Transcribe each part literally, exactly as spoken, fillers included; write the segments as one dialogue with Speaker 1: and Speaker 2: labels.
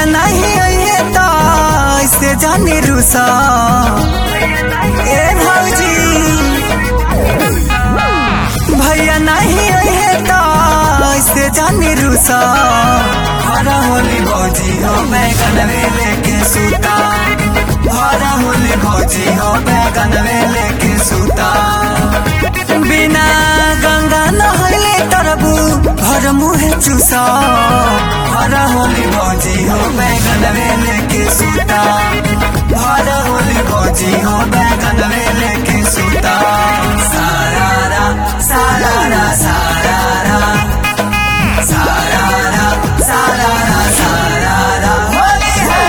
Speaker 1: भैया नहीं है तो ऐसे जाने रूसा ए भौजी भैया नहीं है तो ऐसे जाने रूसा हरा होली भौजी हो बैगन लेके सूता हरा होली भौजी हो बैगन लेके सूता बिना गंगा नहले तरबू भर मुहे चूसा हरा होली भौजी हो बैगन लेके सूता हरा होली भौजी हो बैगन लेके सूता सारारा सारारा सारारा सारारा सारारा सारारा होली है।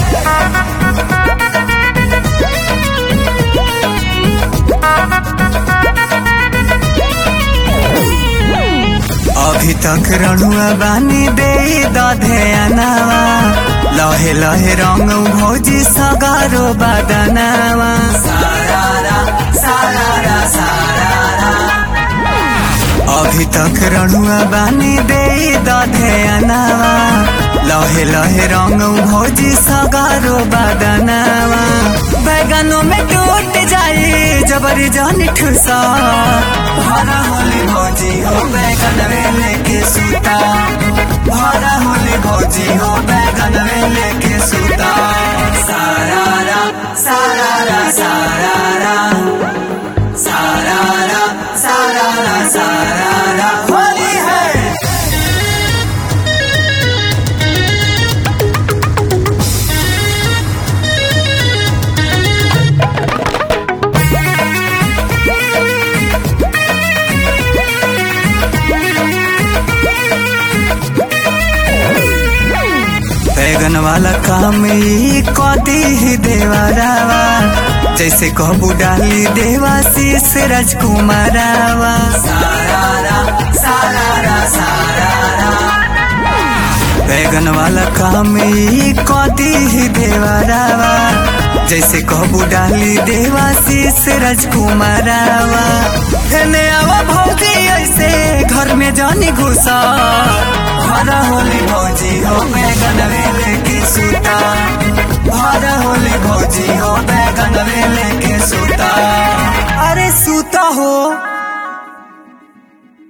Speaker 1: अभी तक रणुआ बानी दे दधेनावा लहे लहे रंग भौजी सगारो बदनावा सारारा सारारा सारारा अभी तक रणुआ बानी दे दधेनावा लहे लहे रंग भौजी सगारो बदनावा बैगनों में टूट जाए जबरी जानी ठुसा हरा होली भौजी हो बैगन लेके सूता हरा होली भौजी हो बैगन लेके सूता सारारा सारारा सारारा सारारा सारारा सारारा होली है। बैगन वाला काम ही कदी ही देवरावा जैसे कहबू डाली देवाशीष राजकुमारावा सारारा सारारा सारारा बैगन वाला काम ही कदी ही देवरावा जैसे कहबू डाली देवाशीष राजकुमारावा हेने आवा भौजी ऐसे घर में जानी घुसा हरा होली भौजी हो बैगन लेके सूता हरा होली भौजी हो बैगन लेके सूता अरे सूता हो।